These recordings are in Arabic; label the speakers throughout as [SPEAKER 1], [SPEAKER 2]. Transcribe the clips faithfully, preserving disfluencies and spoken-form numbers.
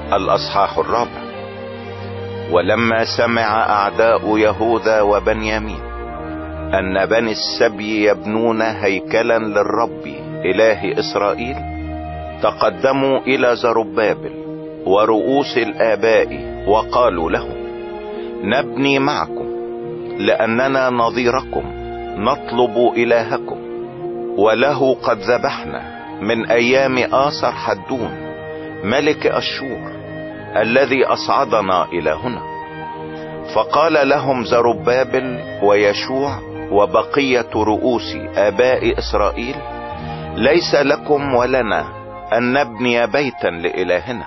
[SPEAKER 1] الأصحاح الرابع. ولما سمع أعداء يهوذا وبنيامين أن بني السبي يبنون هيكلا للرب إله إسرائيل، تقدموا إلى زربابل ورؤوس الآباء وقالوا له: نبني معكم، لأننا نظيركم نطلب إلهكم، وله قد ذبحنا من أيام آسر حدون ملك أشور الذي أصعدنا إلى هنا. فقال لهم زربابل ويشوع وبقية رؤوس آباء إسرائيل: ليس لكم ولنا أن نبني بيتا لإلهنا،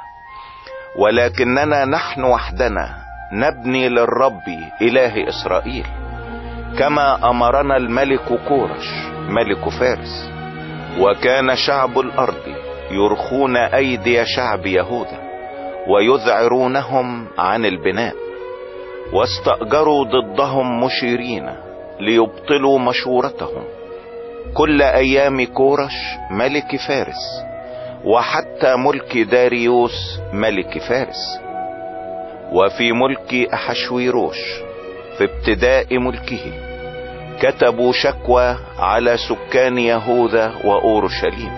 [SPEAKER 1] ولكننا نحن وحدنا نبني للرب إله إسرائيل، كما أمرنا الملك كورش ملك فارس. وكان شعب الأرض يرخون أيدي شعب يهوذا ويذعرونهم عن البناء، واستأجروا ضدهم مشيرين ليبطلوا مشورتهم كل أيام كورش ملك فارس، وحتى ملك داريوس ملك فارس. وفي ملك أحشويروش في ابتداء ملكه كتبوا شكوى على سكان يهوذا وأورشليم.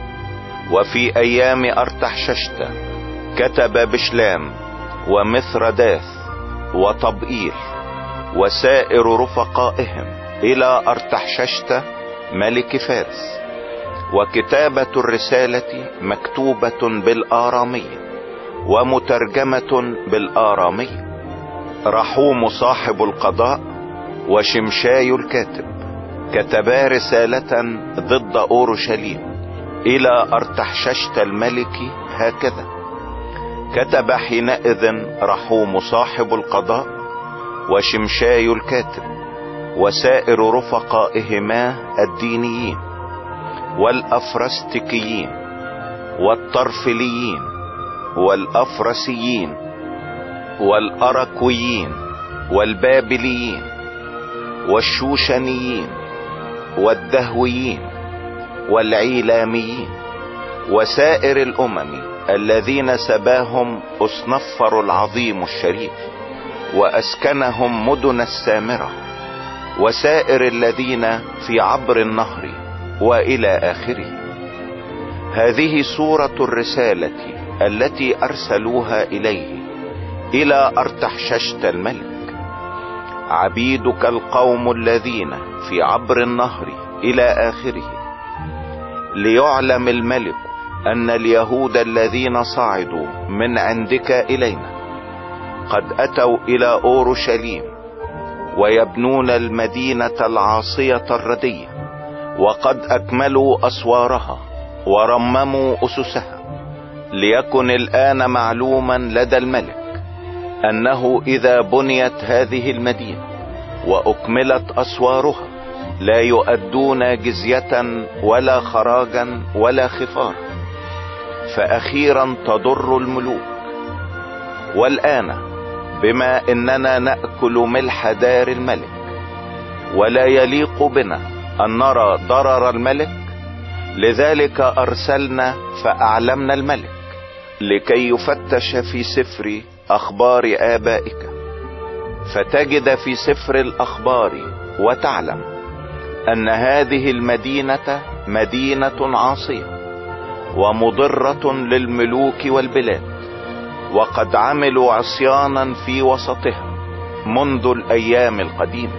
[SPEAKER 1] وفي أيام أرتحششتا كتب بشلام ومثرداث وطبئيل وسائر رفقائهم إلى أرتحششتا ملك فارس. وكتابة الرسالة مكتوبة بالآرامية ومترجمة بالآرامية. رحوم صاحب القضاء وشمشاي الكاتب كتبا رسالة ضد أورشليم إلى أرتحششتا الملك هكذا: كتب حينئذ رحوم صاحب القضاء وشمشاي الكاتب وسائر رفقائهما الدينيين والأفرستكيين والطرفليين والأفرسيين والأركويين والبابليين والشوشنيين والدهويين والعيلاميين وسائر الأمم الذين سباهم أصنفر العظيم الشريف وأسكنهم مدن السامرة، وسائر الذين في عبر النهر وإلى آخره. هذه صورة الرسالة التي أرسلوها إليه إلى أرتحششتا الملك: عبيدك القوم الذين في عبر النهر إلى آخره، ليعلم الملك أن اليهود الذين صعدوا من عندك إلينا قد أتوا إلى أورشليم ويبنون المدينة العاصية الردية، وقد أكملوا أسوارها ورمموا أسسها. ليكن الآن معلوما لدى الملك أنه إذا بنيت هذه المدينة وأكملت أسوارها لا يؤدون جزية ولا خراجا ولا خفار، فأخيرا تضر الملوك. والآن بما إننا نأكل ملح دار الملك ولا يليق بنا أن نرى ضرر الملك، لذلك أرسلنا فأعلمنا الملك لكي يفتش في سفر أخبار آبائك، فتجد في سفر الأخبار وتعلم أن هذه المدينة مدينة عاصية ومضرة للملوك والبلاد، وقد عملوا عصيانا في وسطها منذ الأيام القديمة.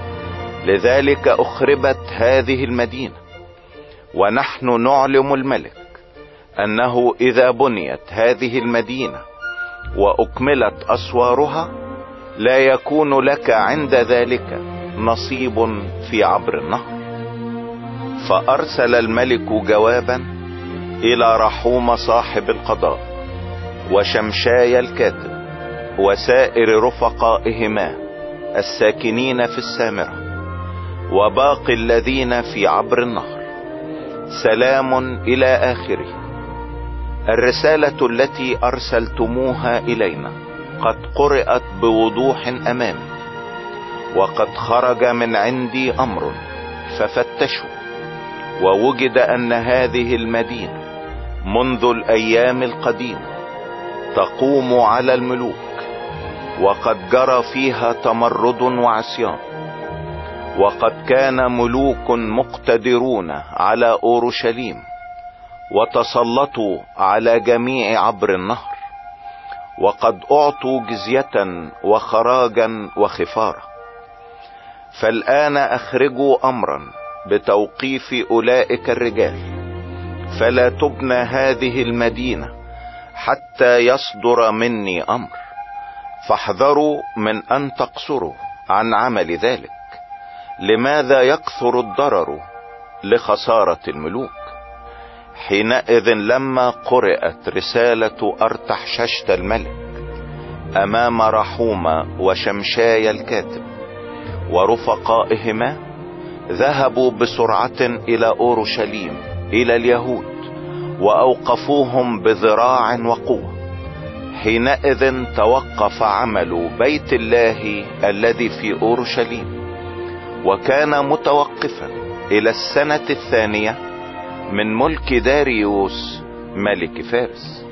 [SPEAKER 1] لذلك أخربت هذه المدينة. ونحن نعلم الملك أنه إذا بنيت هذه المدينة وأكملت أسوارها لا يكون لك عند ذلك نصيب في عبر النهر. فأرسل الملك جوابا إلى رحوم صاحب القضاء وشمشاي الكاتب وسائر رفقائهما الساكنين في السامرة وباقي الذين في عبر النهر: سلام إلى آخره. الرسالة التي أرسلتموها إلينا قد قرأت بوضوح أمامي، وقد خرج من عندي أمر ففتشوا، ووجد أن هذه المدينة منذ الأيام القديمة تقوم على الملوك، وقد جرى فيها تمرد وعصيان، وقد كان ملوك مقتدرون على اورشليم وتسلطوا على جميع عبر النهر، وقد اعطوا جزية وخراجا وخفارة. فالآن اخرجوا امرا بتوقيف اولئك الرجال، فلا تبنى هذه المدينة حتى يصدر مني امر، فاحذروا من ان تقصروا عن عمل ذلك. لماذا يكثر الضرر لخسارة الملوك؟ حينئذ لما قرأت رسالة أرتحششت الملك امام رحومة وشمشاي الكاتب ورفقائهما، ذهبوا بسرعة الى اورشليم الى اليهود واوقفوهم بذراع وقوة. حينئذ توقف عمل بيت الله الذي في اورشليم، وكان متوقفا الى السنة الثانية من ملك داريوس ملك فارس.